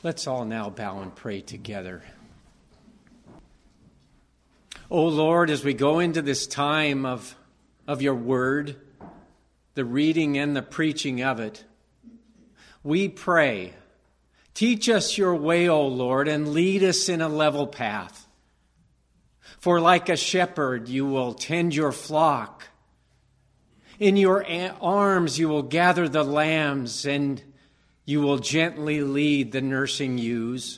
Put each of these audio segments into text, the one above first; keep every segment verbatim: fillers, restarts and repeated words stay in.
Let's all now bow and pray together. O Lord, as we go into this time of, of your word, the reading and the preaching of it, we pray, teach us your way, O Lord, and lead us in a level path. For like a shepherd, you will tend your flock. In your arms, you will gather the lambs, and you will gently lead the nursing ewes.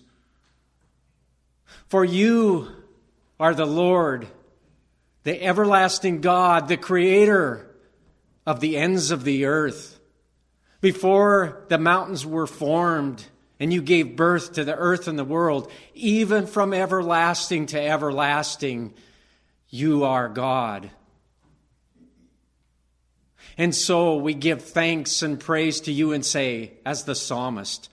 For you are the Lord, the everlasting God, the creator of the ends of the earth. Before the mountains were formed, and you gave birth to the earth and the world, even from everlasting to everlasting, you are God. And so we give thanks and praise to you and say, as the psalmist,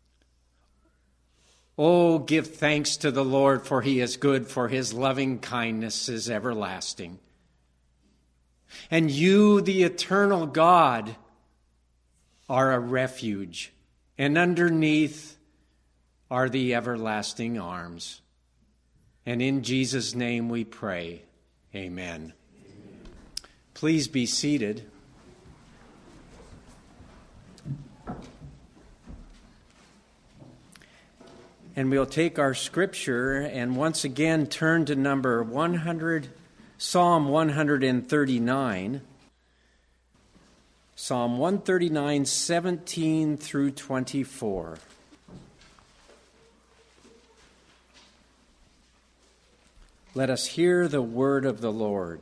"Oh, give thanks to the Lord, for he is good, for his loving kindness is everlasting." And you, the eternal God, are a refuge, and underneath are the everlasting arms. And in Jesus' name we pray, amen. Please be seated. And we'll take our scripture and once again turn to number one hundred, Psalm one thirty-nine. Psalm one thirty-nine, seventeen through twenty-four. Let us hear the word of the Lord.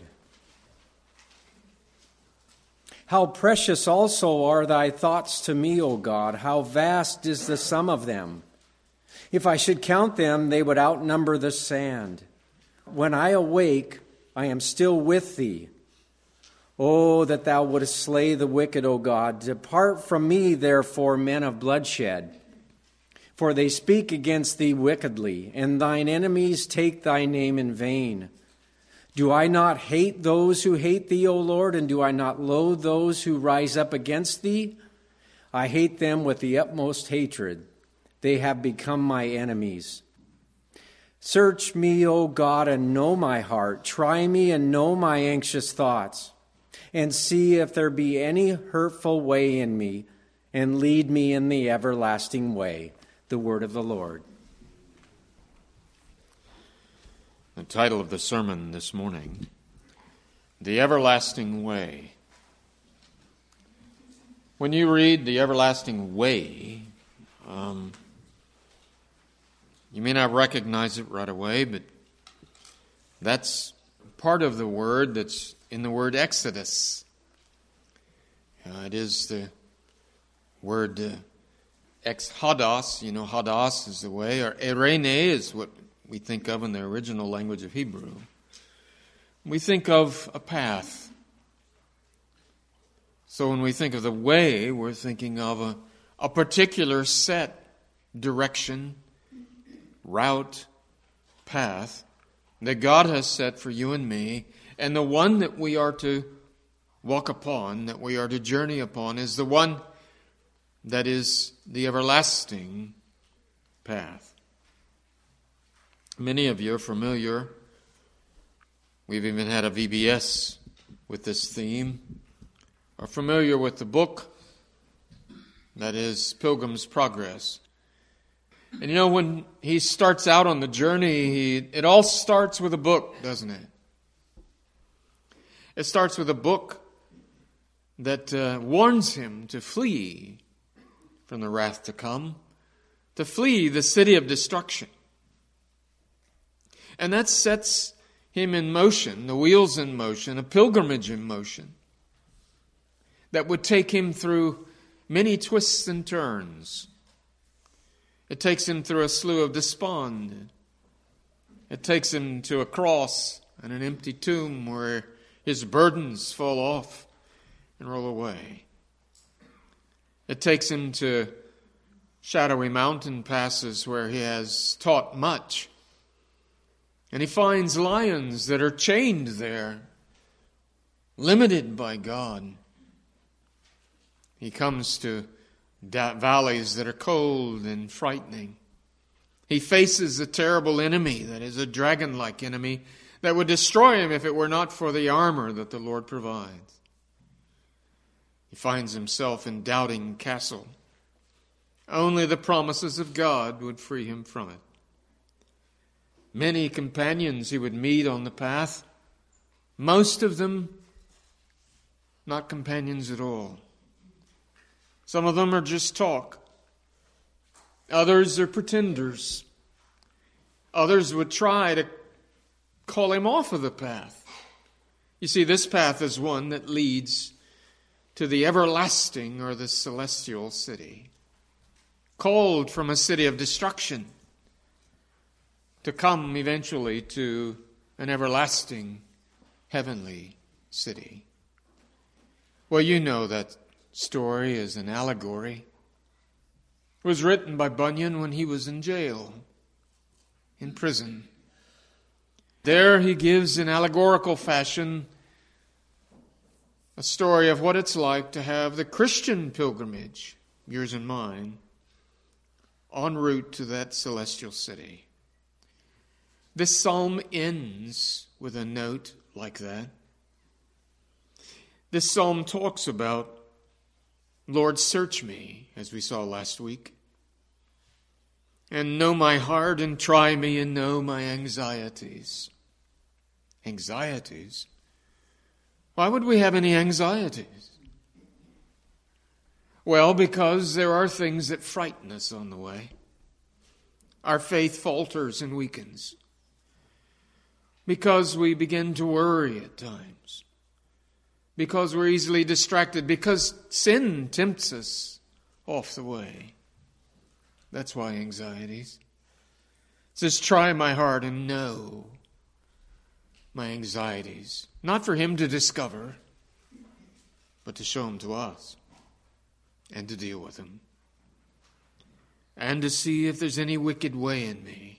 How precious also are thy thoughts to me, O God! How vast is the sum of them! If I should count them, they would outnumber the sand. When I awake, I am still with thee. Oh, that thou wouldest slay the wicked, O God. Depart from me, therefore, men of bloodshed. For they speak against thee wickedly, and thine enemies take thy name in vain. Do I not hate those who hate thee, O Lord, and do I not loathe those who rise up against thee? I hate them with the utmost hatred. They have become my enemies. Search me, O God, and know my heart. Try me and know my anxious thoughts. And see if there be any hurtful way in me, and lead me in the everlasting way. The word of the Lord. The title of the sermon this morning, The Everlasting Way. When you read The Everlasting Way, um, you may not recognize it right away, but that's part of the word that's in the word Exodus. Uh, it is the word uh, ex hadas, you know, hadas is the way, or erene is what we think of in the original language of Hebrew. We think of a path. So when we think of the way, we're thinking of a, a particular set direction, route, path that God has set for you and me, and the one that we are to walk upon, that we are to journey upon, is the one that is the everlasting path. Many of you are familiar. We've even had a V B S with this theme. Are familiar with the book that is Pilgrim's Progress. And you know, when he starts out on the journey, he, it all starts with a book, doesn't it? It starts with a book that uh, warns him to flee from the wrath to come, to flee the city of destruction. And that sets him in motion, the wheels in motion, a pilgrimage in motion that would take him through many twists and turns. It takes him through a slough of despond. It takes him to a cross and an empty tomb where his burdens fall off and roll away. It takes him to shadowy mountain passes where he has taught much. And he finds lions that are chained there, limited by God. He comes to valleys that are cold and frightening. He faces a terrible enemy that is a dragon-like enemy that would destroy him if it were not for the armor that the Lord provides. He finds himself in Doubting Castle. Only the promises of God would free him from it. Many companions he would meet on the path, most of them not companions at all. Some of them are just talk. Others are pretenders. Others would try to call him off of the path. You see, this path is one that leads to the everlasting or the celestial city, called from a city of destruction to come eventually to an everlasting heavenly city. Well, you know that story is an allegory. It was written by Bunyan when he was in jail, in prison. There he gives in allegorical fashion a story of what it's like to have the Christian pilgrimage, yours and mine, en route to that celestial city. This psalm ends with a note like that. This psalm talks about, Lord, search me, as we saw last week, and know my heart, and try me, and know my anxieties. Anxieties? Why would we have any anxieties? Well, because there are things that frighten us on the way. Our faith falters and weakens. Because we begin to worry at times. Because we're easily distracted. Because sin tempts us off the way. That's why anxieties. It says, try my heart and know my anxieties. Not for him to discover, but to show them to us. And to deal with them. And to see if there's any wicked way in me.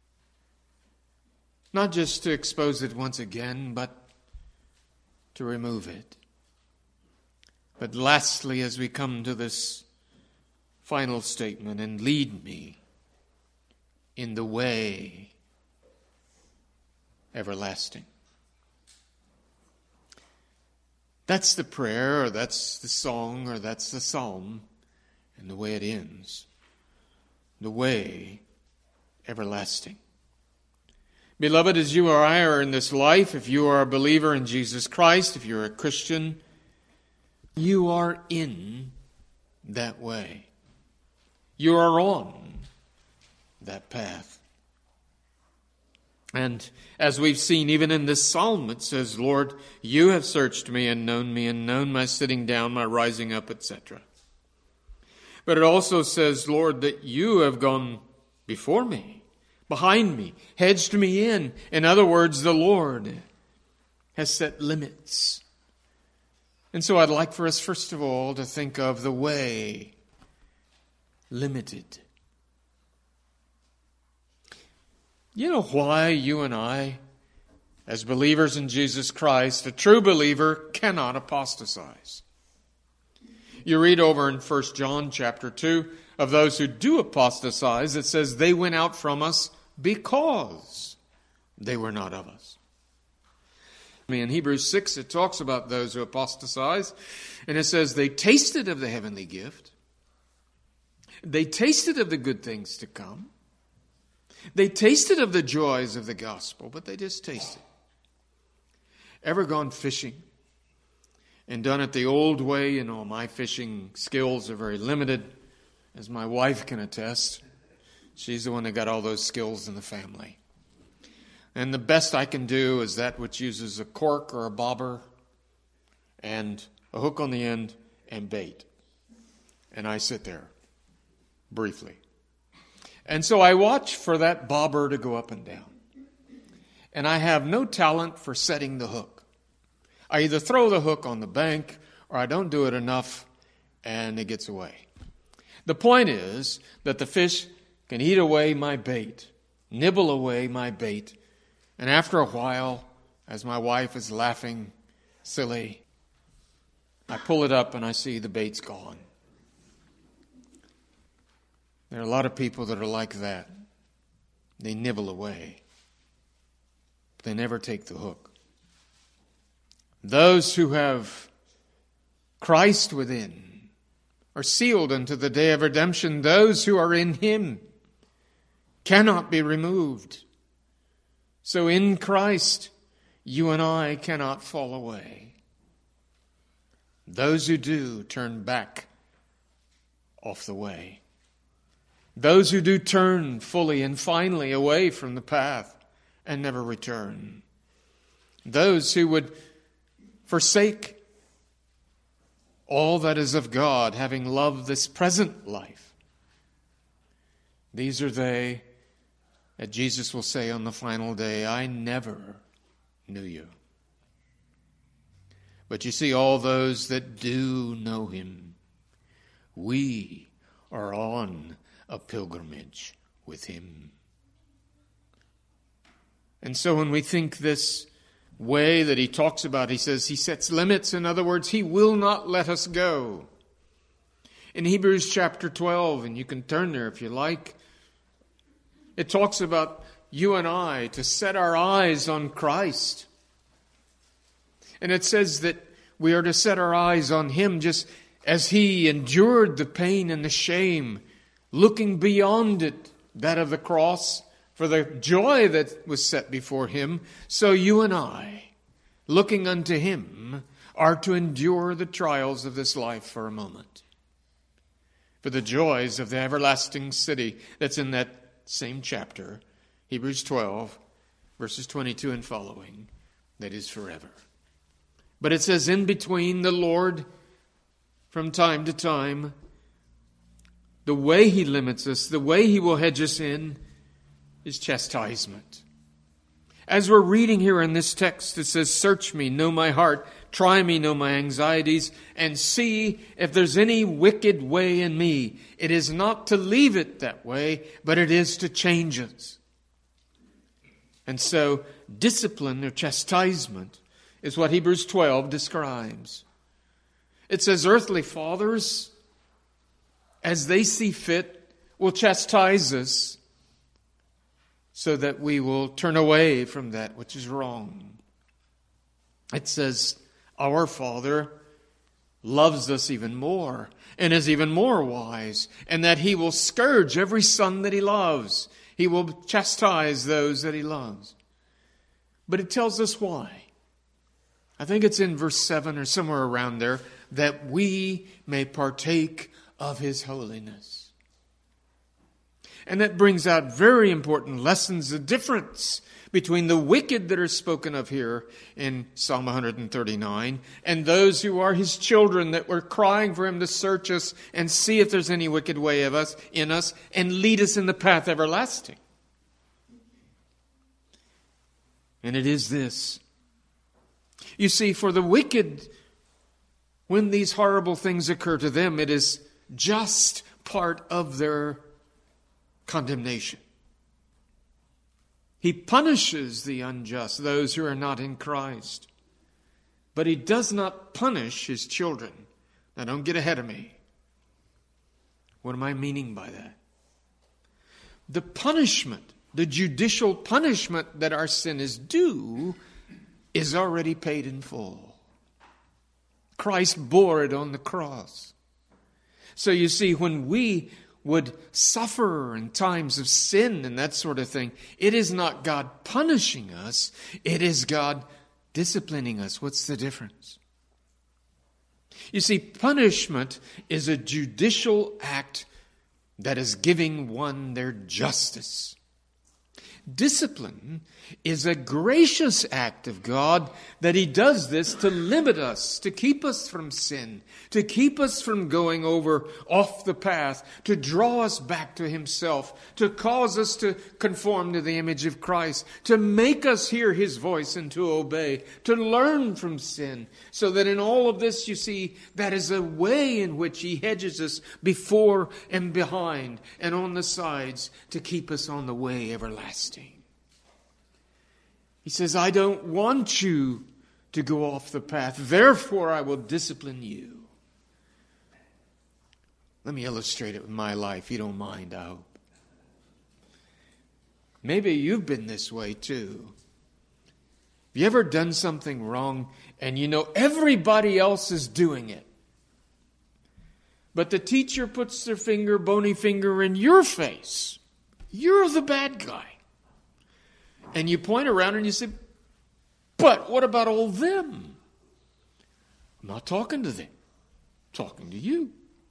Not just to expose it once again, but to remove it. But lastly, as we come to this final statement, and lead me in the way everlasting. That's the prayer, or that's the song, or that's the psalm, and the way it ends. The way everlasting. Beloved, as you or I are in this life, if you are a believer in Jesus Christ, if you're a Christian, you are in that way. You are on that path. And as we've seen, even in this psalm, it says, Lord, you have searched me and known me and known my sitting down, my rising up, et cetera. But it also says, Lord, that you have gone before me, behind me, hedged me in. In other words, the Lord has set limits. And so I'd like for us, first of all, to think of the way limited. You know why you and I, as believers in Jesus Christ, a true believer cannot apostatize? You read over in First John chapter two, of those who do apostatize, it says they went out from us because they were not of us. In Hebrews six, it talks about those who apostatize, and it says they tasted of the heavenly gift. They tasted of the good things to come. They tasted of the joys of the gospel, but they just tasted. Ever gone fishing and done it the old way? You know, my fishing skills are very limited, as my wife can attest. She's the one that got all those skills in the family. And the best I can do is that which uses a cork or a bobber and a hook on the end and bait. And I sit there briefly. And so I watch for that bobber to go up and down. And I have no talent for setting the hook. I either throw the hook on the bank or I don't do it enough and it gets away. The point is that the fish can eat away my bait, nibble away my bait, and after a while, as my wife is laughing silly, I pull it up and I see the bait's gone. There are a lot of people that are like that. They nibble away. But they never take the hook. Those who have Christ within are sealed unto the day of redemption. Those who are in Him cannot be removed. So in Christ, you and I cannot fall away. Those who do turn back off the way. Those who do turn fully and finally away from the path and never return. Those who would forsake all that is of God, having loved this present life. These are they that Jesus will say on the final day, I never knew you. But you see, all those that do know Him, we are on a pilgrimage with Him. And so when we think this way that He talks about, He says He sets limits. In other words, He will not let us go. In Hebrews chapter twelve, and you can turn there if you like, it talks about you and I to set our eyes on Christ. And it says that we are to set our eyes on Him just as He endured the pain and the shame, looking beyond it, that of the cross, for the joy that was set before Him. So you and I, looking unto Him, are to endure the trials of this life for a moment, for the joys of the everlasting city that's in that same chapter, Hebrews twelve, verses twenty-two and following, that is forever. But it says in between, the Lord, from time to time, the way He limits us, the way He will hedge us in, is chastisement. As we're reading here in this text, it says, search me, know my heart, try me, know my anxieties, and see if there's any wicked way in me. It is not to leave it that way, but it is to change us. And so, discipline or chastisement is what Hebrews twelve describes. It says, earthly fathers, as they see fit, will chastise us so that we will turn away from that which is wrong. It says, our Father loves us even more and is even more wise, and that He will scourge every son that He loves. He will chastise those that He loves. But it tells us why. I think it's in verse seven or somewhere around there, that we may partake of His holiness. And that brings out very important lessons, the difference between the wicked that are spoken of here in Psalm one thirty-nine and those who are His children that were crying for Him to search us and see if there's any wicked way of us in us and lead us in the path everlasting. And it is this. You see, for the wicked, when these horrible things occur to them, it is just part of their condemnation. He punishes the unjust, those who are not in Christ. But He does not punish His children. Now, don't get ahead of me. What am I meaning by that? The punishment, the judicial punishment that our sin is due, is already paid in full. Christ bore it on the cross. So you see, when we would suffer in times of sin and that sort of thing, it is not God punishing us, it is God disciplining us. What's the difference? You see, punishment is a judicial act that is giving one their justice. Discipline is a gracious act of God that He does this to limit us, to keep us from sin, to keep us from going over off the path, to draw us back to Himself, to cause us to conform to the image of Christ, to make us hear His voice and to obey, to learn from sin, so that in all of this, you see, that is a way in which He hedges us before and behind and on the sides to keep us on the way everlasting. He says, I don't want you to go off the path. Therefore, I will discipline you. Let me illustrate it with my life. You don't mind, I hope. Maybe you've been this way too. Have you ever done something wrong and you know everybody else is doing it? But the teacher puts their finger, bony finger, in your face. You're the bad guy. And you point around and you say, but what about all them? I'm not talking to them. I'm talking to you.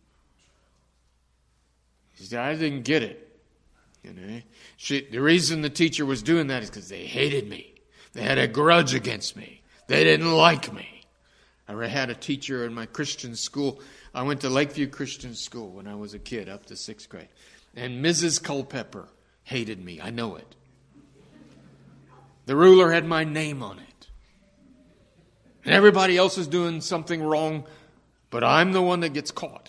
He said, I didn't get it. You know, she, the reason the teacher was doing that is because they hated me. They had a grudge against me. They didn't like me. I had a teacher in my Christian school. I went to Lakeview Christian School when I was a kid, up to sixth grade. And Missus Culpepper hated me. I know it. The ruler had my name on it. And everybody else is doing something wrong, but I'm the one that gets caught.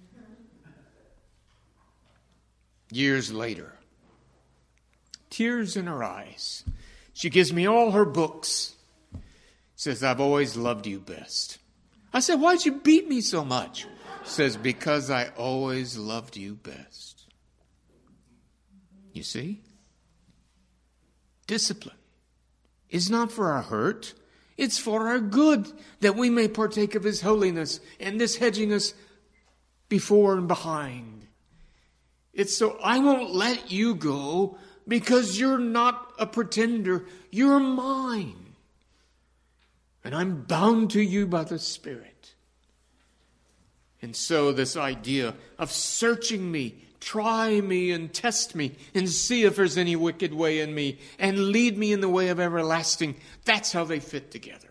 Years later, tears in her eyes, she gives me all her books. Says, I've always loved you best. I said, why'd you beat me so much? Says, because I always loved you best. You see? Discipline is not for our hurt. It's for our good, that we may partake of His holiness, and this hedging us before and behind. It's so I won't let you go because you're not a pretender. You're mine. And I'm bound to you by the Spirit. And so this idea of searching me, try me and test me and see if there's any wicked way in me and lead me in the way of everlasting, that's how they fit together.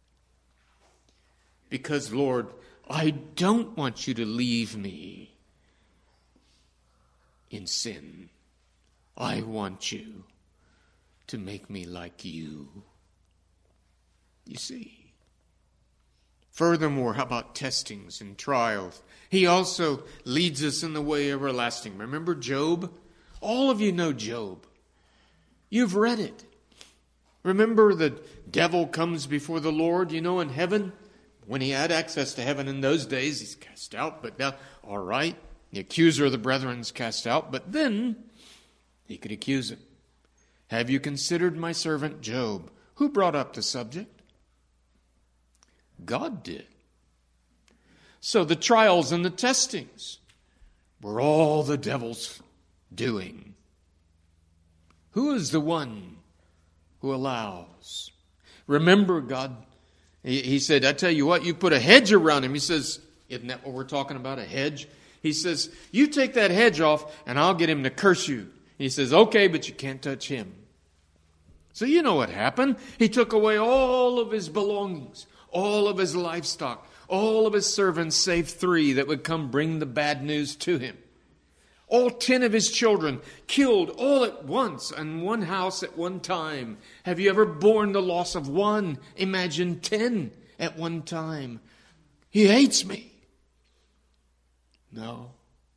Because, Lord, I don't want you to leave me in sin. I want you to make me like you. You see. Furthermore, how about testings and trials? He also leads us in the way everlasting. Remember Job? All of you know Job. You've read it. Remember the devil comes before the Lord, you know, in heaven. When he had access to heaven in those days, he's cast out. But now, all right, the accuser of the brethren's cast out. But then he could accuse him. Have you considered my servant Job? Who brought up the subject? God did. So the trials and the testings were all the devil's doing. Who is the one who allows? Remember, God, he, he said, I tell you what, you put a hedge around him. He says, isn't that what we're talking about, a hedge? He says, you take that hedge off and I'll get him to curse you. He says, okay, but you can't touch him. So you know what happened. He took away all of his belongings, all of his livestock, all of his servants, save three that would come bring the bad news to him. All ten of his children killed all at once in one house at one time. Have you ever borne the loss of one? Imagine ten at one time. He hates me. No.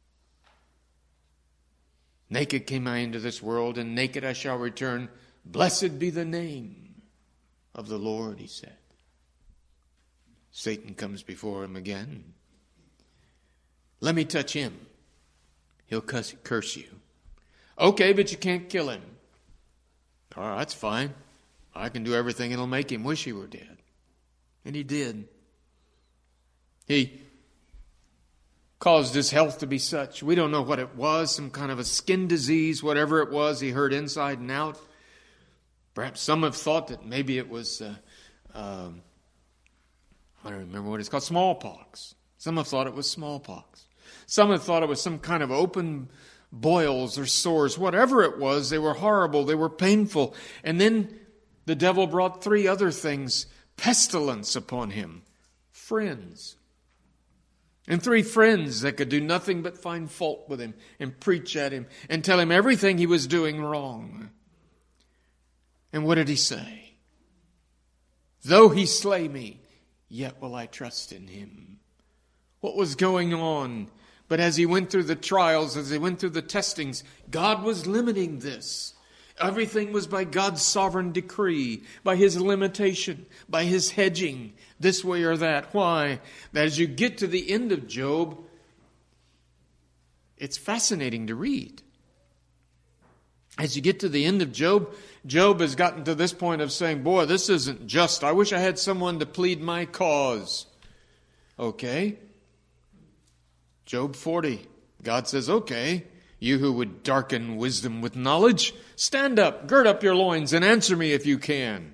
Naked came I into this world, and naked I shall return. Blessed be the name of the Lord, he said. Satan comes before him again. Let me touch him. He'll curse you. Okay, but you can't kill him. All right, that's fine. I can do everything that'll make him wish he were dead. And he did. He caused his health to be such. We don't know what it was, some kind of a skin disease, whatever it was. He hurt inside and out. Perhaps some have thought that maybe it was... Uh, um, I don't remember what it's called, smallpox. Some have thought it was smallpox. Some have thought it was some kind of open boils or sores. Whatever it was, they were horrible, they were painful. And then the devil brought three other things, pestilence upon him. Friends. And three friends that could do nothing but find fault with him and preach at him and tell him everything he was doing wrong. And what did he say? Though he slay me, yet will I trust in him. What was going on? But as he went through the trials, as he went through the testings, God was limiting this. Everything was by God's sovereign decree, by his limitation, by his hedging, this way or that. Why? That as you get to the end of Job, it's fascinating to read. As you get to the end of Job, Job has gotten to this point of saying, boy, this isn't just. I wish I had someone to plead my cause. Okay. Job forty. God says, okay, you who would darken wisdom with knowledge, stand up, gird up your loins, and answer me if you can.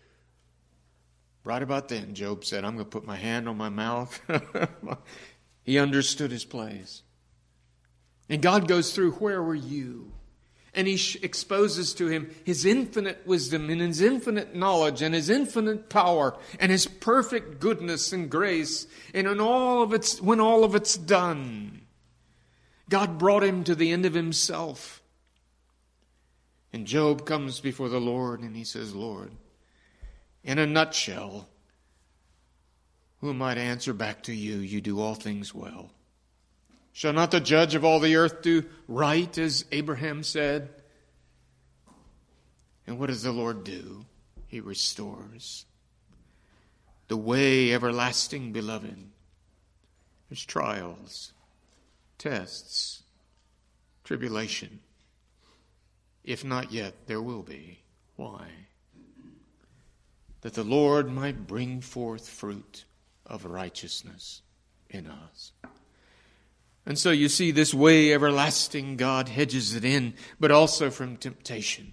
Right about then, Job said, I'm going to put my hand on my mouth. He understood his place. And God goes through, where were you? And he exposes to him his infinite wisdom and his infinite knowledge and his infinite power and his perfect goodness and grace. And in all of its, when all of it's done, God brought him to the end of himself. And Job comes before the Lord and he says, Lord, in a nutshell, who might answer back to you, you do all things well. Shall not the judge of all the earth do right, as Abraham said? And what does the Lord do? He restores. The way everlasting, beloved. There's trials, tests, tribulation. If not yet, there will be. Why? That the Lord might bring forth fruit of righteousness in us. And so you see, this way everlasting, God hedges it in, but also from temptation.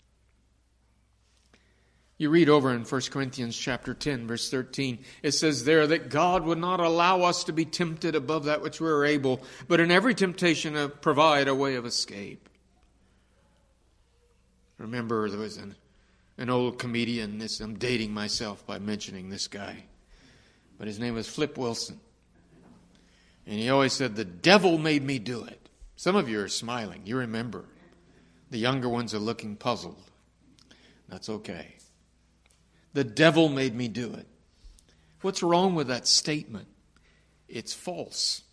You read over in First Corinthians chapter ten, verse thirteen, it says there that God would not allow us to be tempted above that which we are able, but in every temptation to provide a way of escape. Remember, there was an, an old comedian, this, I'm dating myself by mentioning this guy, but his name was Flip Wilson. And he always said, the devil made me do it. Some of you are smiling. You remember. The younger ones are looking puzzled. That's okay. The devil made me do it. What's wrong with that statement? It's false.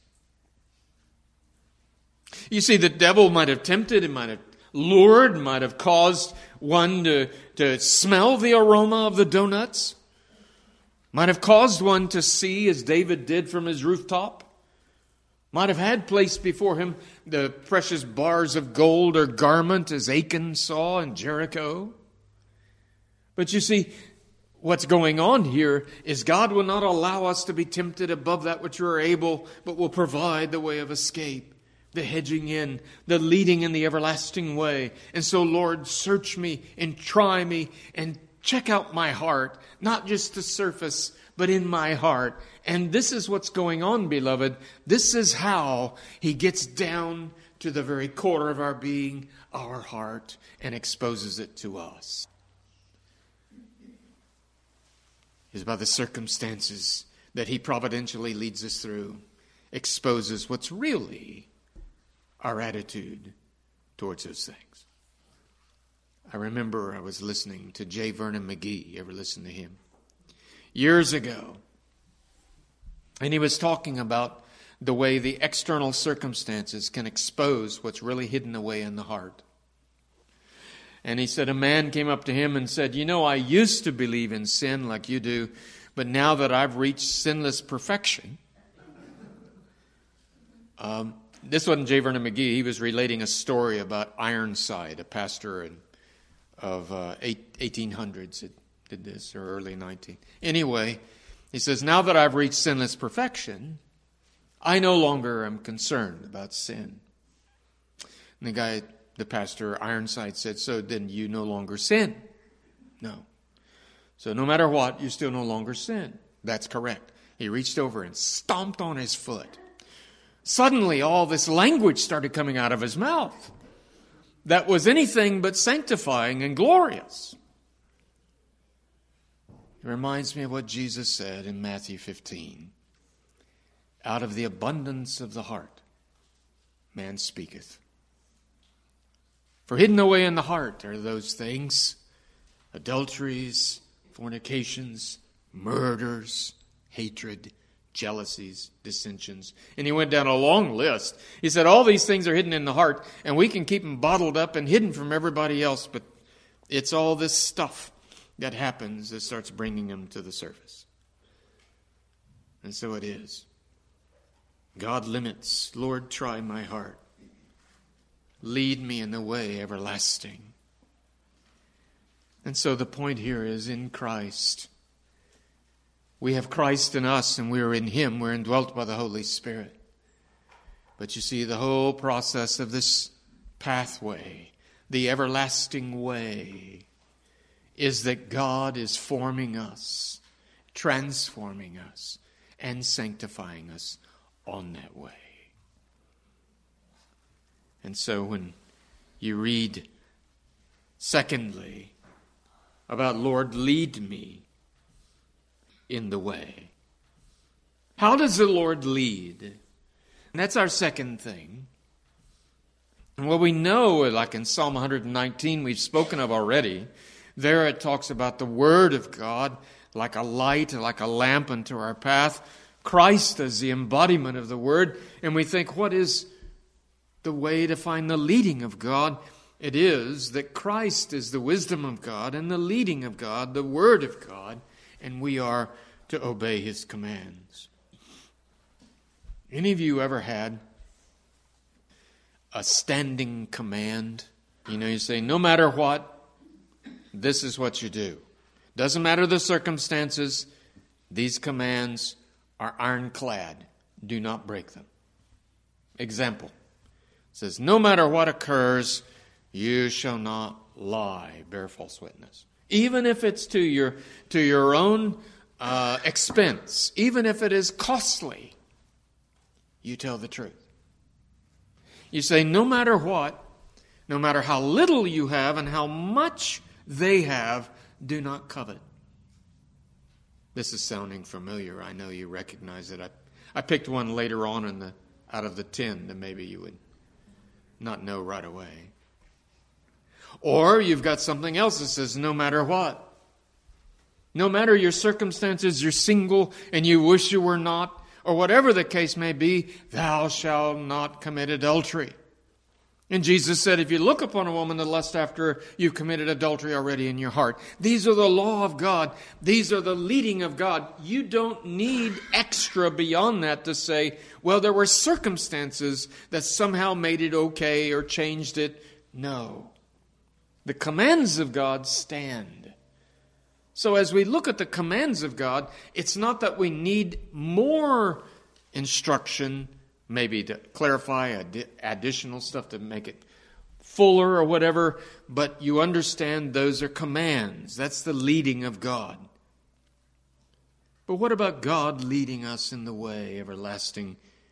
You see, the devil might have tempted, it might have lured, might have caused one to, to smell the aroma of the donuts, might have caused one to see, as David did from his rooftop, might have had placed before him the precious bars of gold or garment as Achan saw in Jericho. But you see, what's going on here is God will not allow us to be tempted above that which we are able, but will provide the way of escape, the hedging in, the leading in the everlasting way. And so, Lord, search me and try me and check out my heart, not just the surface, but in my heart. And this is what's going on, beloved. This is how he gets down to the very core of our being, our heart, and exposes it to us. It's by the circumstances that he providentially leads us through, exposes what's really our attitude towards those things. I remember I was listening to J. Vernon McGee. You ever listen to him? Years ago. And he was talking about the way the external circumstances can expose what's really hidden away in the heart. And he said a man came up to him and said, you know, I used to believe in sin like you do, but now that I've reached sinless perfection. Um, this wasn't J. Vernon McGee. He was relating a story about Ironside, a pastor in, of uh, eight, eighteen hundreds that did this, or early nineteenth. Anyway, he says, now that I've reached sinless perfection, I no longer am concerned about sin. And the guy, the pastor, Ironside, said, so then you no longer sin? No. So no matter what, you still no longer sin. That's correct. He reached over and stomped on his foot. Suddenly, all this language started coming out of his mouth that was anything but sanctifying and glorious. It reminds me of what Jesus said in Matthew fifteen. Out of the abundance of the heart, man speaketh. For hidden away in the heart are those things, adulteries, fornications, murders, hatred, jealousies, dissensions. And he went down a long list. He said all these things are hidden in the heart, and we can keep them bottled up and hidden from everybody else, but it's all this stuff that happens that starts bringing them to the surface. And so it is. God limits. Lord, try my heart. lead me in the way everlasting. And so the point here is in Christ. We have Christ in us, and we are in Him. We're indwelt by the Holy Spirit. But you see, the whole process of this pathway, the everlasting way, is that God is forming us, transforming us, and sanctifying us on that way. And so when you read, secondly, about Lord, lead me in the way. How does the Lord lead? And that's our second thing. And what we know, like in Psalm one nineteen, we've spoken of already, there it talks about the Word of God like a light, like a lamp unto our path. Christ as the embodiment of the Word. And we think, what is the way to find the leading of God? It is that Christ is the wisdom of God and the leading of God, the Word of God, and we are to obey His commands. Any of you ever had a standing command? You know, you say, no matter what, this is what you do. Doesn't matter the circumstances, these commands are ironclad. Do not break them. Example. It says, no matter what occurs, you shall not lie, bear false witness. Even if it's to your, to your own uh, expense, even if it is costly, you tell the truth. You say, no matter what, no matter how little you have and how much they have, do not covet. This is sounding familiar. I know you recognize it. I, I picked one later on in the out of the ten that maybe you would not know right away. Or you've got something else that says, no matter what. No matter your circumstances, you're single and you wish you were not, or whatever the case may be, thou shalt not commit adultery. And Jesus said, if you look upon a woman to lust after her, you've committed adultery already in your heart. These are the law of God. These are the leading of God. You don't need extra beyond that to say, well, there were circumstances that somehow made it okay or changed it. No. The commands of God stand. So as we look at the commands of God, it's not that we need more instruction, maybe to clarify ad- additional stuff to make it fuller or whatever, but you understand those are commands. That's the leading of God. But what about God leading us in the way everlasting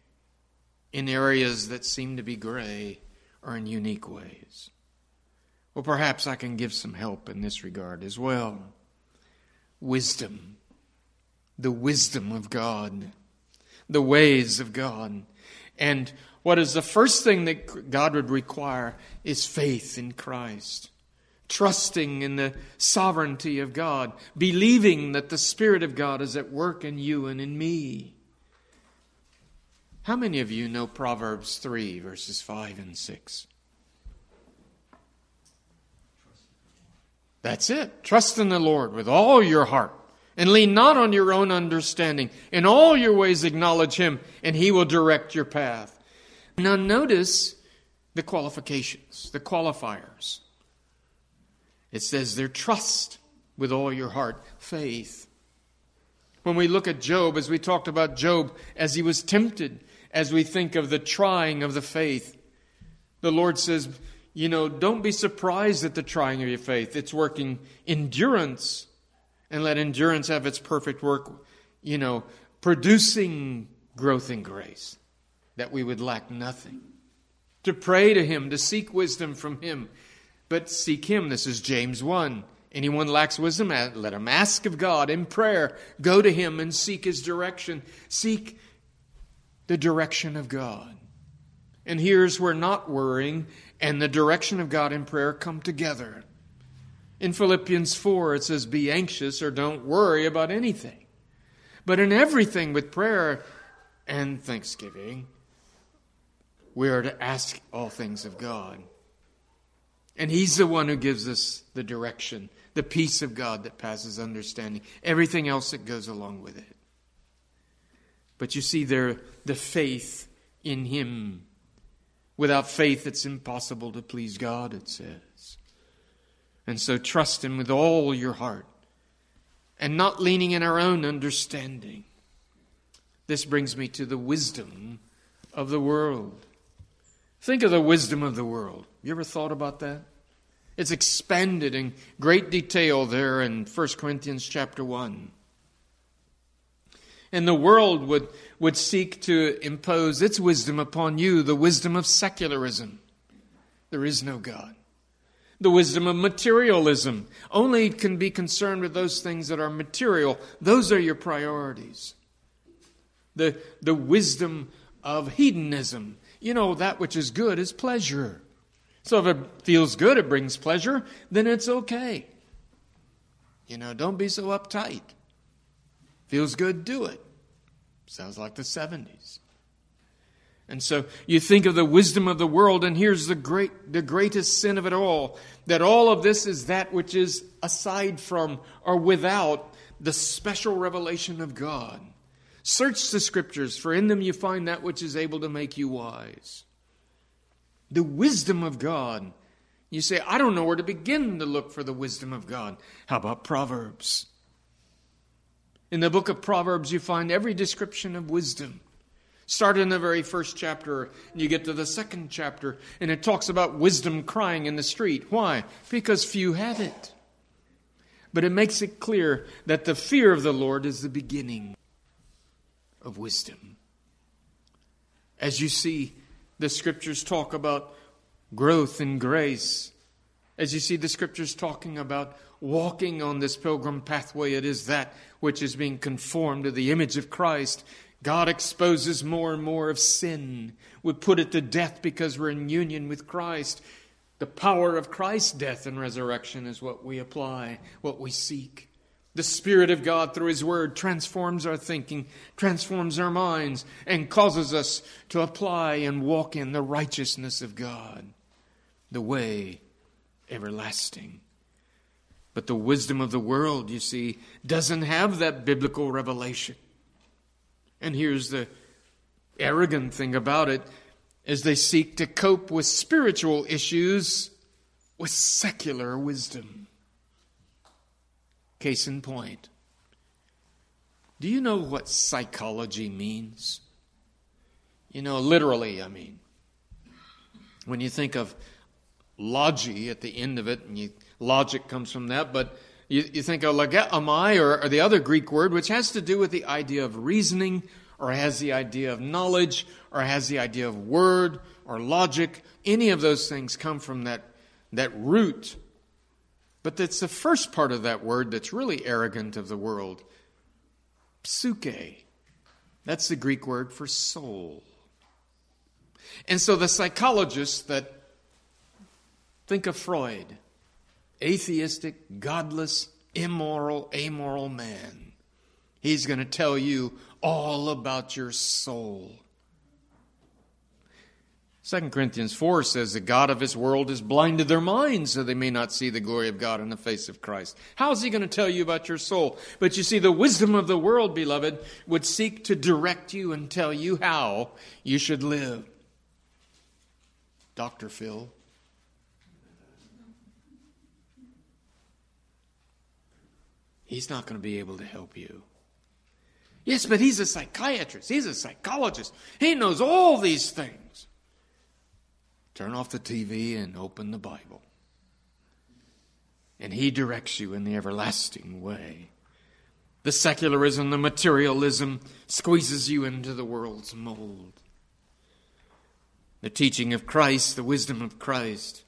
in areas that seem to be gray or in unique ways? Well, perhaps I can give some help in this regard as well. Wisdom. The wisdom of God. The ways of God. And what is the first thing that God would require is faith in Christ. Trusting in the sovereignty of God. Believing that the Spirit of God is at work in you and in me. How many of you know Proverbs three, verses five and six? That's it. Trust in the Lord with all your heart. And lean not on your own understanding. In all your ways acknowledge Him, and He will direct your path. Now notice the qualifications, the qualifiers. It says there, trust with all your heart, faith. When we look at Job, as we talked about Job, as he was tempted, as we think of the trying of the faith, the Lord says, you know, don't be surprised at the trying of your faith. It's working endurance. And let endurance have its perfect work, you know, producing growth in grace, that we would lack nothing. To pray to Him, to seek wisdom from Him. But seek Him, this is James one. Anyone lacks wisdom, let him ask of God in prayer. Go to Him and seek His direction. Seek the direction of God. And here's where not worrying and the direction of God in prayer come together. In Philippians four, it says, be anxious or don't worry about anything. But in everything with prayer and thanksgiving, we are to ask all things of God. And He's the one who gives us the direction, the peace of God that passes understanding, everything else that goes along with it. But you see there, the faith in Him. Without faith, it's impossible to please God, it says. And so trust Him with all your heart, and not leaning in our own understanding. This brings me to the wisdom of the world. Think of the wisdom of the world. You ever thought about that? It's expanded in great detail there in First Corinthians chapter one. And the world would, would seek to impose its wisdom upon you, the wisdom of secularism. There is no God. The wisdom of materialism. Only can be concerned with those things that are material. Those are your priorities. The, the wisdom of hedonism. You know, that which is good is pleasure. So if it feels good, it brings pleasure, then it's okay. You know, don't be so uptight. Feels good, do it. Sounds like the seventies. And so you think of the wisdom of the world, and here's the great, the greatest sin of it all, that all of this is that which is aside from or without the special revelation of God. Search the Scriptures, for in them you find that which is able to make you wise. The wisdom of God. You say, I don't know where to begin to look for the wisdom of God. How about Proverbs? In the book of Proverbs, you find every description of wisdom. Start in the very first chapter, and you get to the second chapter, and it talks about wisdom crying in the street. Why? Because few have it. But it makes it clear that the fear of the Lord is the beginning of wisdom. As you see, the Scriptures talk about growth in grace. As you see the Scriptures talking about walking on this pilgrim pathway, it is that which is being conformed to the image of Christ. God exposes more and more of sin. We put it to death because we're in union with Christ. The power of Christ's death and resurrection is what we apply, what we seek. The Spirit of God through His Word transforms our thinking, transforms our minds, and causes us to apply and walk in the righteousness of God, the way everlasting. But the wisdom of the world, you see, doesn't have that biblical revelation. And here's the arrogant thing about it, as they seek to cope with spiritual issues with secular wisdom. Case in point. Do you know what psychology means? You know, literally, I mean. When you think of logi at the end of it, and you, logic comes from that, but you, you think of logamai, or, or the other Greek word, which has to do with the idea of reasoning, or has the idea of knowledge, or has the idea of word, or logic. Any of those things come from that, that root. But it's the first part of that word that's really arrogant of the world. Psyche. That's the Greek word for soul. And so the psychologists that think of Freud, atheistic, godless, immoral, amoral man, he's going to tell you all about your soul. Second Corinthians four says the God of this world has blinded their minds so they may not see the glory of God in the face of Christ. How is he going to tell you about your soul? But you see, the wisdom of the world, beloved, would seek to direct you and tell you how you should live. Doctor Phil. He's not going to be able to help you. Yes, but he's a psychiatrist. He's a psychologist. He knows all these things. Turn off the T V and open the Bible. And he directs you in the everlasting way. The secularism, the materialism squeezes you into the world's mold. The teaching of Christ, the wisdom of Christ,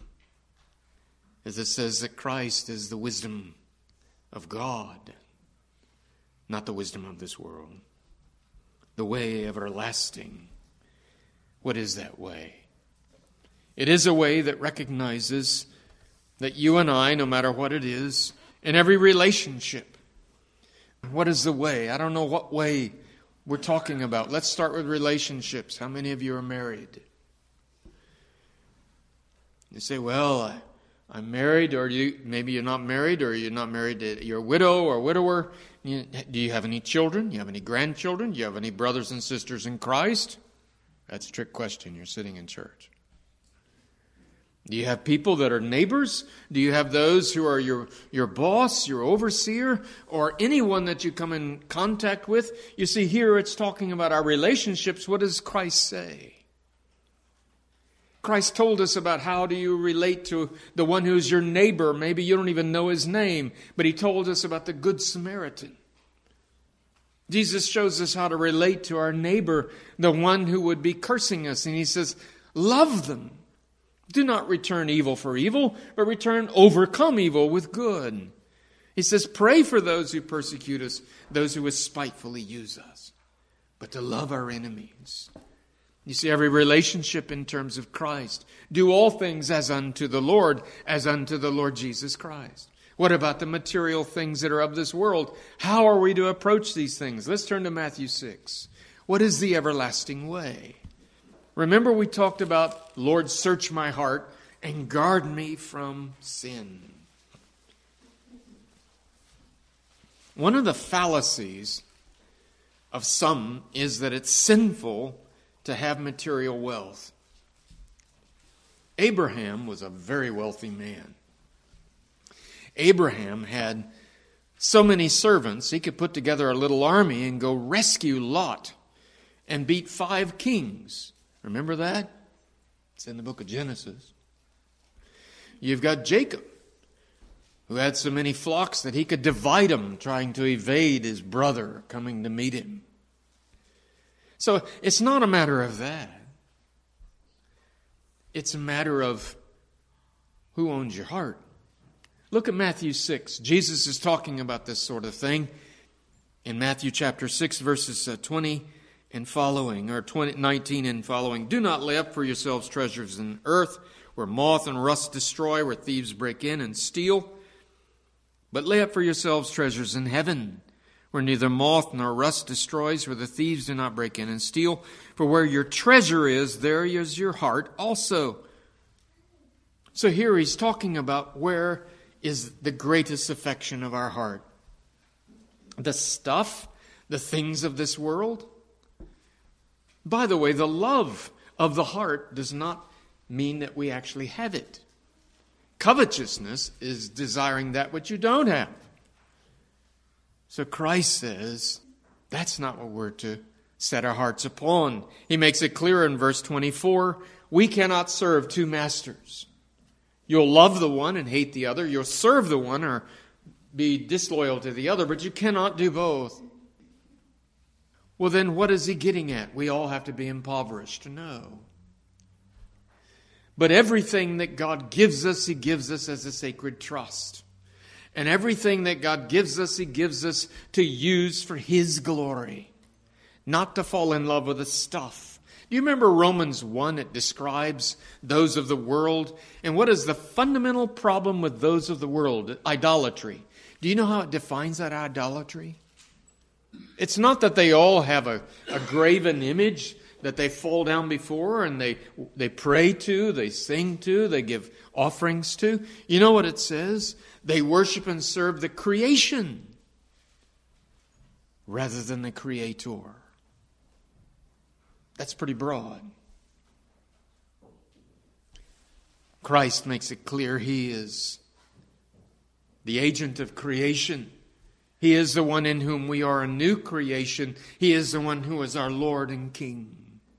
as it says that Christ is the wisdom of God, not the wisdom of this world. The way everlasting. What is that way? It is a way that recognizes that you and I, no matter what it is, in every relationship. What is the way? I don't know what way we're talking about. Let's start with relationships. How many of you are married? You say, well, I, I'm married, or you maybe you're not married, or you're not married, to, you're a widow or widower. You, do you have any children? Do you have any grandchildren? Do you have any brothers and sisters in Christ? That's a trick question. You're sitting in church. Do you have people that are neighbors? Do you have those who are your, your boss, your overseer, or anyone that you come in contact with? You see, here it's talking about our relationships. What does Christ say? Christ told us about how do you relate to the one who's your neighbor. Maybe you don't even know his name, but he told us about the Good Samaritan. Jesus shows us how to relate to our neighbor, the one who would be cursing us. And he says, love them. Do not return evil for evil, but return, overcome evil with good. He says, pray for those who persecute us, those who would spitefully use us, but to love our enemies. You see, every relationship in terms of Christ. Do all things as unto the Lord, as unto the Lord Jesus Christ. What about the material things that are of this world? How are we to approach these things? Let's turn to Matthew six. What is the everlasting way? Remember we talked about, Lord, search my heart and guard me from sin. One of the fallacies of some is that it's sinful to have material wealth. Abraham was a very wealthy man. Abraham had so many servants, he could put together a little army and go rescue Lot and beat five kings. Remember that? It's in the book of Genesis. You've got Jacob, who had so many flocks that he could divide them, trying to evade his brother coming to meet him. So it's not a matter of that. It's a matter of who owns your heart. Look at Matthew six. Jesus is talking about this sort of thing in Matthew chapter six, verses twenty and following, or twenty, nineteen and following. Do not lay up for yourselves treasures in earth, where moth and rust destroy, where thieves break in and steal. But lay up for yourselves treasures in heaven, where neither moth nor rust destroys, where the thieves do not break in and steal. For where your treasure is, there is your heart also. So here he's talking about where is the greatest affection of our heart. The stuff, the things of this world. By the way, the love of the heart does not mean that we actually have it. Covetousness is desiring that which you don't have. So Christ says that's not what we're to set our hearts upon. He makes it clear in verse twenty-four, we cannot serve two masters. You'll love the one and hate the other. You'll serve the one or be disloyal to the other, but you cannot do both. Well, then what is he getting at? We all have to be impoverished to know. But everything that God gives us, he gives us as a sacred trust. And everything that God gives us, he gives us to use for his glory, not to fall in love with the stuff. Do you remember Romans one? It describes those of the world. And what is the fundamental problem with those of the world? Idolatry. Do you know how it defines that idolatry? It's not that they all have a, a graven image that they fall down before and they, they pray to, they sing to, they give offerings to. You know what it says? They worship and serve the creation rather than the Creator. That's pretty broad. Christ makes it clear he is the agent of creation. He is the one in whom we are a new creation. He is the one who is our Lord and King.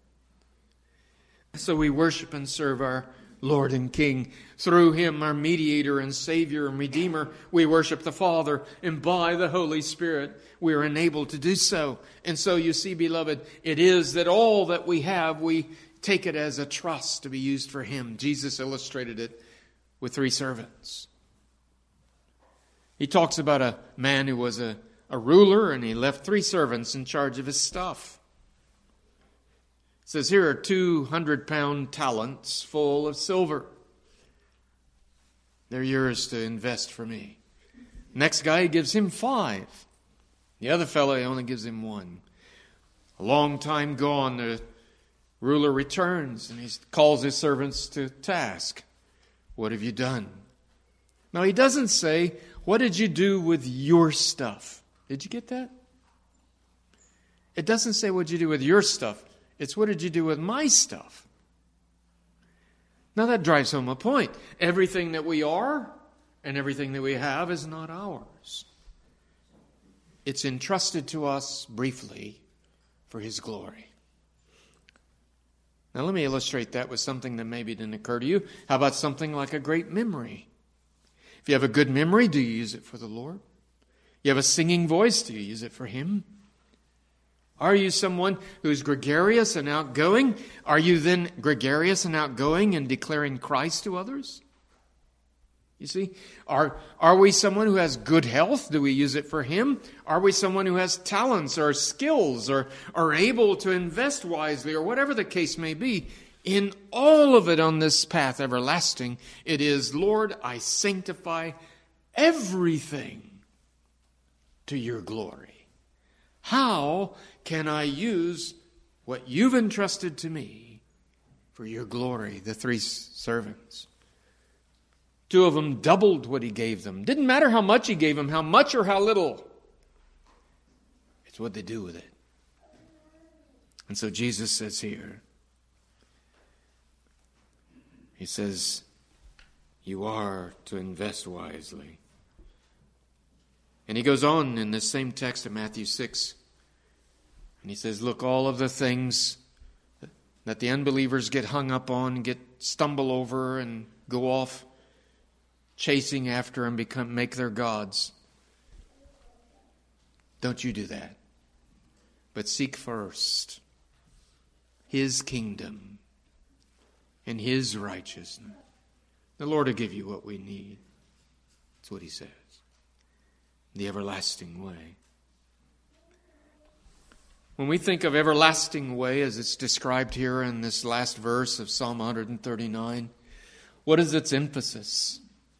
So we worship and serve our Lord and King. Through him, our mediator and Savior and Redeemer, we worship the Father. And by the Holy Spirit, we are enabled to do so. And so you see, beloved, it is that all that we have, we take it as a trust to be used for him. Jesus illustrated it with three servants. He talks about a man who was a, a ruler, and he left three servants in charge of his stuff. It says here are two hundred pound talents full of silver. They're yours to invest for me. Next guy, he gives him five. The other fellow, he only gives him one. A long time gone, the ruler returns and he calls his servants to task. What have you done? Now, he doesn't say, what did you do with your stuff? Did you get that? It doesn't say what did you do with your stuff. It's what did you do with my stuff? Now that drives home a point. Everything that we are and everything that we have is not ours. It's entrusted to us briefly for His glory. Now let me illustrate that with something that maybe didn't occur to you. How about something like a great memory? If you have a good memory, do you use it for the Lord? You have a singing voice, do you use it for Him? Are you someone who's gregarious and outgoing? Are you then gregarious and outgoing and declaring Christ to others? You see, are, are we someone who has good health? Do we use it for Him? Are we someone who has talents or skills or are able to invest wisely or whatever the case may be? In all of it on this path everlasting, it is, Lord, I sanctify everything to Your glory. How can I use what You've entrusted to me for Your glory? The three servants. Two of them doubled what He gave them. Didn't matter how much He gave them, how much or how little. It's what they do with it. And so Jesus says here, He says, you are to invest wisely. And He goes on in this same text of Matthew six. And He says, look, all of the things that the unbelievers get hung up on, get stumble over and go off chasing after and become make their gods. Don't you do that. But seek first His kingdom and His righteousness. The Lord will give you what we need. That's what He says. The everlasting way. When we think of everlasting way as it's described here in this last verse of Psalm one thirty-nine, what is its emphasis?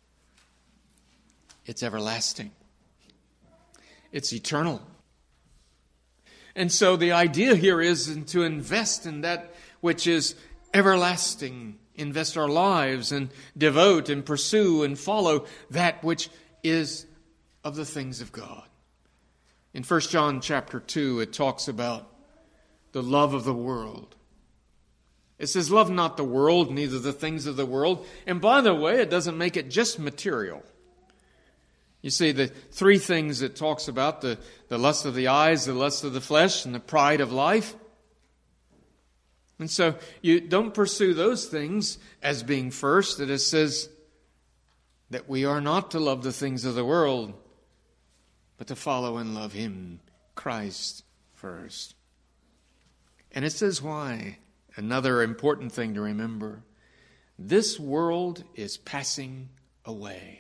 It's everlasting. It's eternal. And so the idea here is to invest in that which is everlasting. Invest our lives and devote and pursue and follow that which is of the things of God. In First John chapter two, it talks about the love of the world. It says, love not the world, neither the things of the world. And by the way, it doesn't make it just material. You see, the three things it talks about, the, the lust of the eyes, the lust of the flesh, and the pride of life. And so you don't pursue those things as being first. It says that we are not to love the things of the world, but to follow and love Him, Christ, first. And it says why. Another important thing to remember. This world is passing away.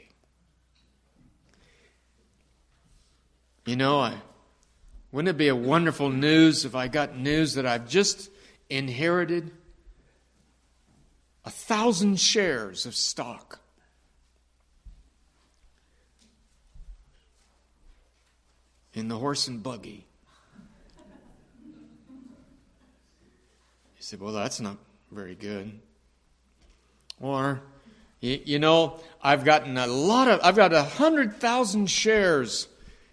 You know, I, wouldn't it be a wonderful news if I got news that I've just inherited a thousand shares of stock? In the horse and buggy. You say, well, that's not very good. Or, you, you know, I've gotten a lot of, I've got a hundred thousand shares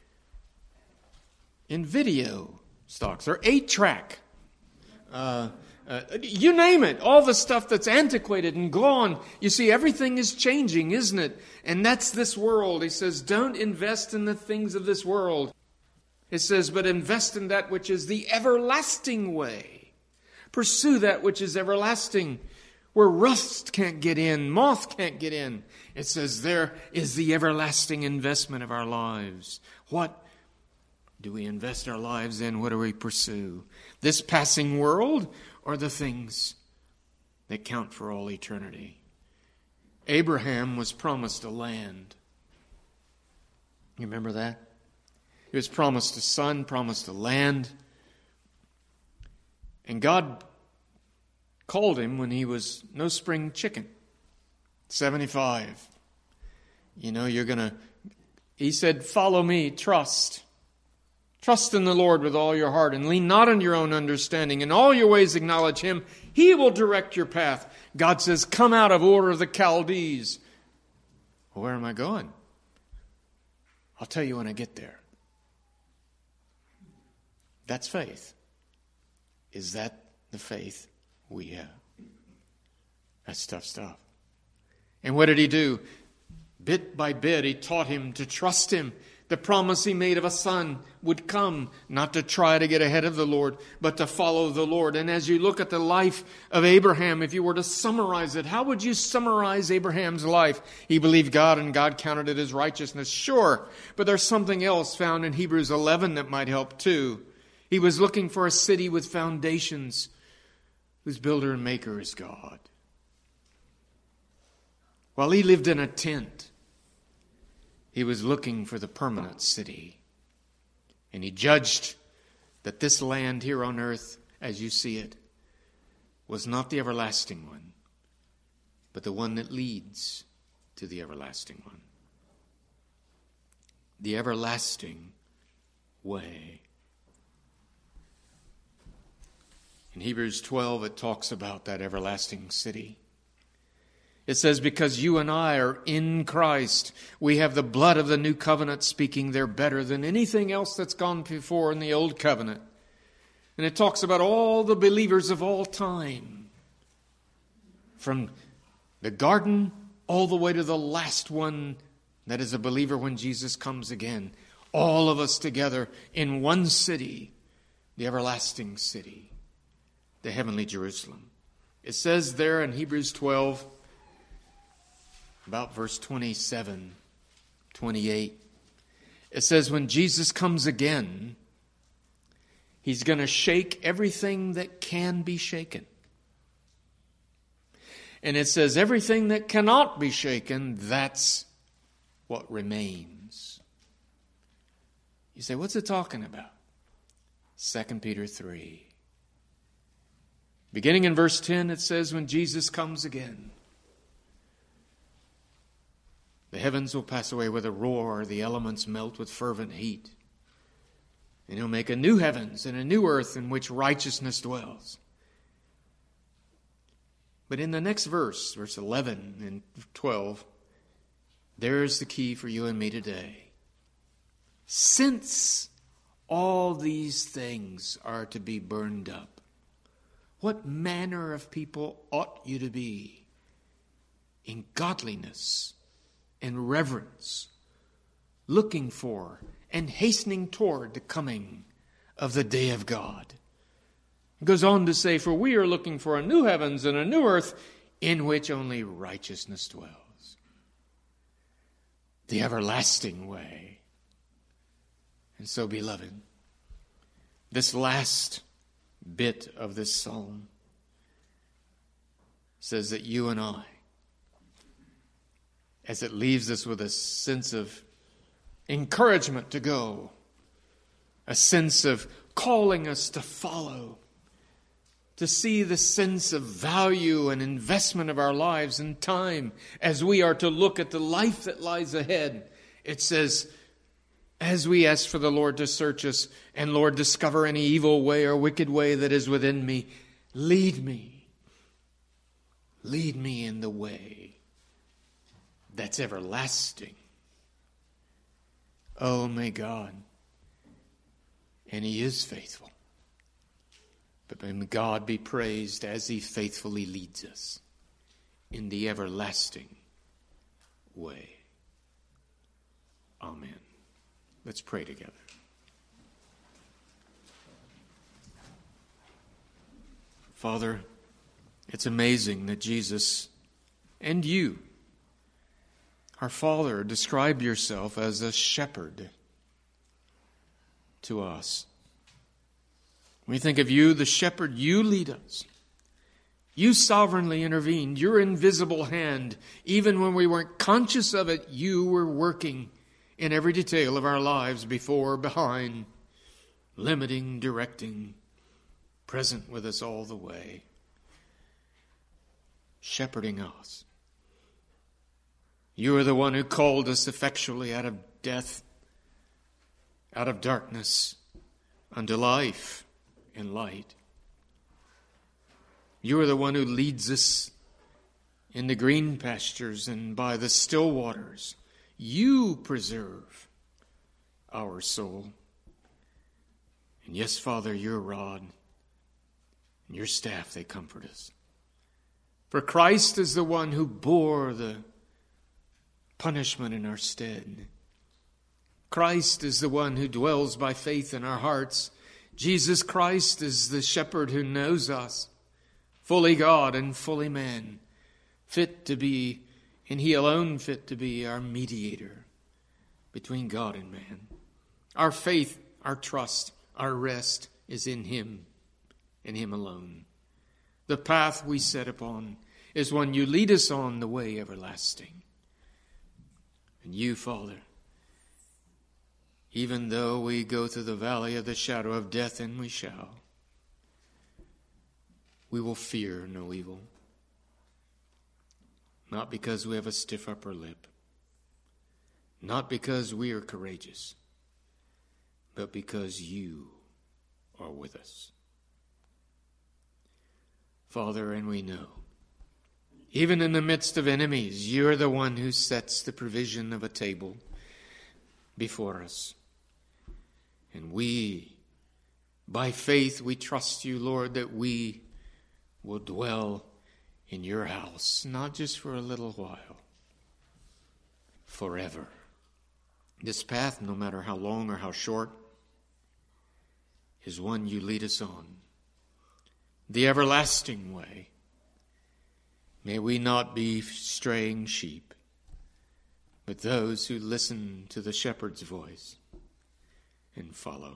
in video stocks or eight track. Uh, uh, you name it. All the stuff that's antiquated and gone. You see, everything is changing, isn't it? And that's this world. He says, don't invest in the things of this world. It says, but invest in that which is the everlasting way. Pursue that which is everlasting, where rust can't get in, moth can't get in. It says there is the everlasting investment of our lives. What do we invest our lives in? What do we pursue? This passing world or the things that count for all eternity? Abraham was promised a land. You remember that? He was promised a son, promised a land. And God called him when he was no spring chicken. seventy-five. You know, you're going to... He said, follow me, trust. Trust in the Lord with all your heart and lean not on your own understanding. In all your ways acknowledge Him. He will direct your path. God says, come out of Ur of the Chaldees. Well, where am I going? I'll tell you when I get there. That's faith. Is that the faith we have? That's tough stuff. And what did he do? Bit by bit, he taught him to trust him. The promise he made of a son would come, not to try to get ahead of the Lord, but to follow the Lord. And as you look at the life of Abraham, if you were to summarize it, how would you summarize Abraham's life? He believed God and God counted it as righteousness. Sure, but there's something else found in Hebrews eleven that might help too. He was looking for a city with foundations whose builder and maker is God. While he lived in a tent, he was looking for the permanent city. And he judged that this land here on earth, as you see it, was not the everlasting one, but the one that leads to the everlasting one. The everlasting way. In Hebrews twelve, it talks about that everlasting city. It says, because you and I are in Christ, we have the blood of the new covenant speaking there better than anything else that's gone before in the old covenant. And it talks about all the believers of all time. From the garden all the way to the last one that is a believer when Jesus comes again. All of us together in one city, the everlasting city, the heavenly Jerusalem. It says there in Hebrews twelve, about verse twenty-seven, twenty-eight. It says when Jesus comes again, he's going to shake everything that can be shaken. And it says everything that cannot be shaken, that's what remains. You say, what's it talking about? Second Peter three. Beginning in verse ten, it says when Jesus comes again, the heavens will pass away with a roar, the elements melt with fervent heat. And he'll make a new heavens and a new earth in which righteousness dwells. But in the next verse, verse eleven and twelve, there's the key for you and me today. Since all these things are to be burned up, what manner of people ought you to be in godliness and reverence, looking for and hastening toward the coming of the day of God? It goes on to say, for we are looking for a new heavens and a new earth in which only righteousness dwells. The everlasting way. And so, beloved, this last bit of this psalm says that you and I, as it leaves us with a sense of encouragement to go, a sense of calling us to follow, to see the sense of value and investment of our lives and time as we are to look at the life that lies ahead. It says, as we ask for the Lord to search us, and Lord, discover any evil way or wicked way that is within me, lead me. Lead me in the way that's everlasting. Oh, may God, and He is faithful, but may God be praised as He faithfully leads us in the everlasting way. Amen. Let's pray together. Father, it's amazing that Jesus and you, our Father, describe yourself as a shepherd to us. When we think of you, the shepherd, you lead us. You sovereignly intervened. Your invisible hand, even when we weren't conscious of it, you were working in every detail of our lives, before, behind, limiting, directing, present with us all the way, shepherding us. You are the one who called us effectually out of death, out of darkness, unto life and light. You are the one who leads us in the green pastures and by the still waters. You preserve our soul. And yes, Father, your rod and your staff, they comfort us. For Christ is the one who bore the punishment in our stead. Christ is the one who dwells by faith in our hearts. Jesus Christ is the shepherd who knows us, fully God and fully man, fit to be, and he alone fit to be our mediator between God and man. Our faith, our trust, our rest is in him and him alone. The path we set upon is one you lead us on, the way everlasting. And you, Father, even though we go through the valley of the shadow of death, and we shall, we will fear no evil. Not because we have a stiff upper lip, not because we are courageous, but because you are with us. Father, and we know, even in the midst of enemies, you are the one who sets the provision of a table before us. And we, by faith, we trust you, Lord, that we will dwell in your house, not just for a little while, forever. This path, no matter how long or how short, is one you lead us on, the everlasting way. May we not be straying sheep, but those who listen to the shepherd's voice and follow.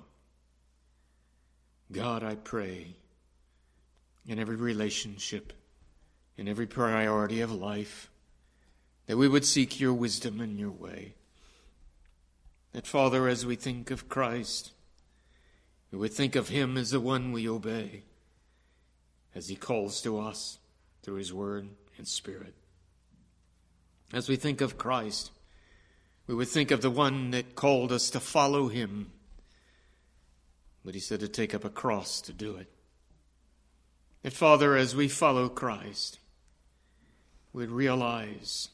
God, I pray, in every relationship, in every priority of life, that we would seek your wisdom and your way. That, Father, as we think of Christ, we would think of him as the one we obey, as he calls to us through his word and spirit. As we think of Christ, we would think of the one that called us to follow him, but he said to take up a cross to do it. That, Father, as we follow Christ, we'd realize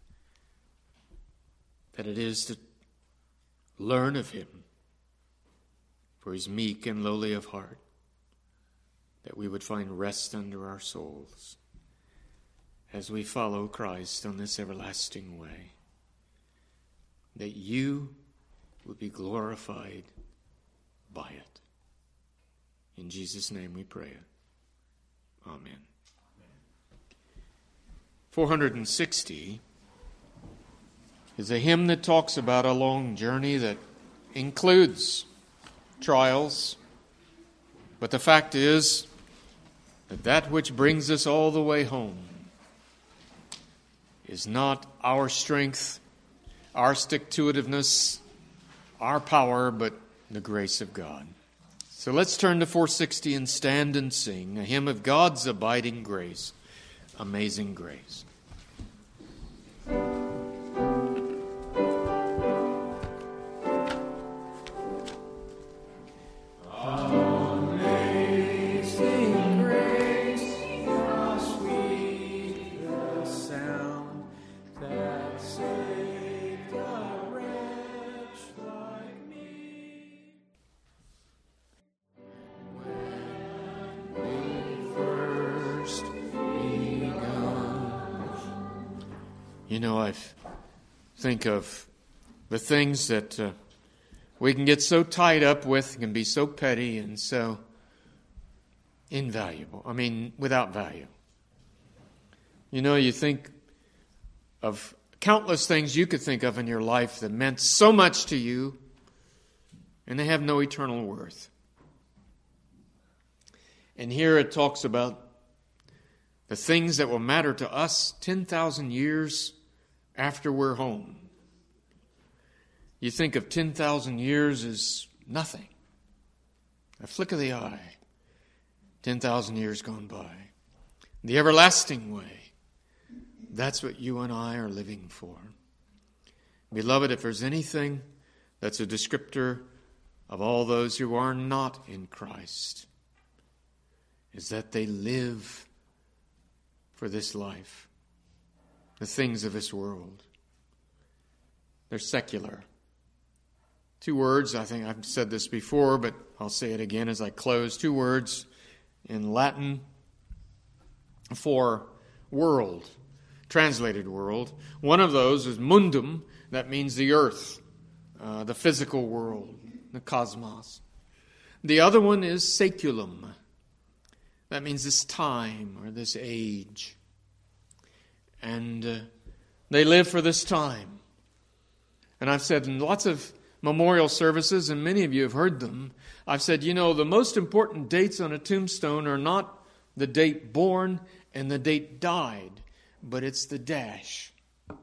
that it is to learn of him, for he's meek and lowly of heart, that we would find rest under our souls as we follow Christ on this everlasting way, that you would be glorified by it. In Jesus' name we pray it. Amen. four hundred sixty is a hymn that talks about a long journey that includes trials, but the fact is that that which brings us all the way home is not our strength, our stick-to-itiveness, our power, but the grace of God. So let's turn to four sixty and stand and sing a hymn of God's abiding grace, Amazing Grace. You know, I think of the things that uh, we can get so tied up with, can be so petty and so invaluable. I mean, without value. You know, you think of countless things you could think of in your life that meant so much to you, and they have no eternal worth. And here it talks about the things that will matter to us ten thousand years after we're home. You think of ten thousand years as nothing. A flick of the eye. ten thousand years gone by. The everlasting way. That's what you and I are living for. Beloved, if there's anything that's a descriptor of all those who are not in Christ, is that they live for this life, the things of this world. They're secular. Two words, I think I've said this before, but I'll say it again as I close. Two words in Latin for world, translated world. One of those is mundum, that means the earth, uh, the physical world, the cosmos. The other one is saeculum. That means this time or this age. And uh, they live for this time. And I've said in lots of memorial services, and many of you have heard them, I've said, you know, the most important dates on a tombstone are not the date born and the date died, but it's the dash.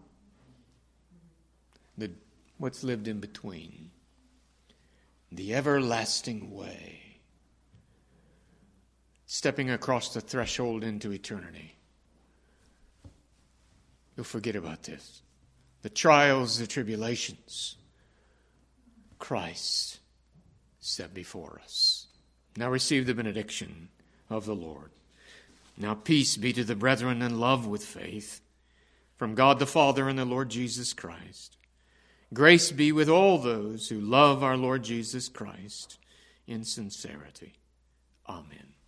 The what's lived in between. The everlasting way. Stepping across the threshold into eternity. You'll forget about this. The trials, the tribulations. Christ set before us. Now receive the benediction of the Lord. Now peace be to the brethren and love with faith from God the Father and the Lord Jesus Christ. Grace be with all those who love our Lord Jesus Christ in sincerity. Amen.